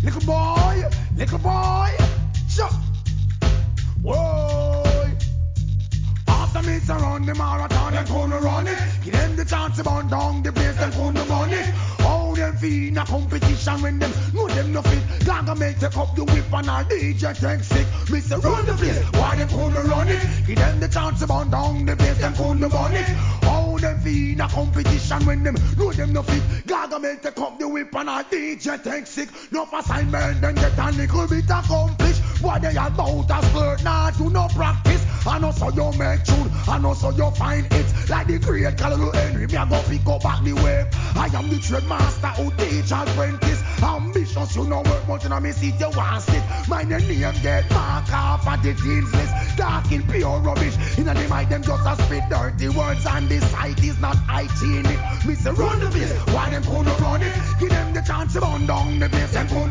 Little boy, jump. Whoa. After me surround the marathon, them gonna run it. Give them the chance to burn down the place, them gonna run it. How them feel in a competition when them know them no fit. Gaga make take up the whip and our DJ take sick. Me say run the place, why them gonna run it? Give them the chance to burn down the place, them gonna run it. How them feel in a competition when them know them no fit. Gaga make take up the whip and our DJ take sick. No assignment, then get a little bit accomplished. What they about a flirt, nah do no practice. I know so you make tune, I know so you find it. Like the great Carlo Henry, me a go pick up back the wave. I am the trade master who teach apprentice. Ambitious, you know work much in a me seat, you want sit. My name get mark off at the team's list. Talking pure rubbish, in the mic them just a spit dirty words. And the site is not hygienic. Me say run the place, why them couldn't run it? Give them the chance to run down the place.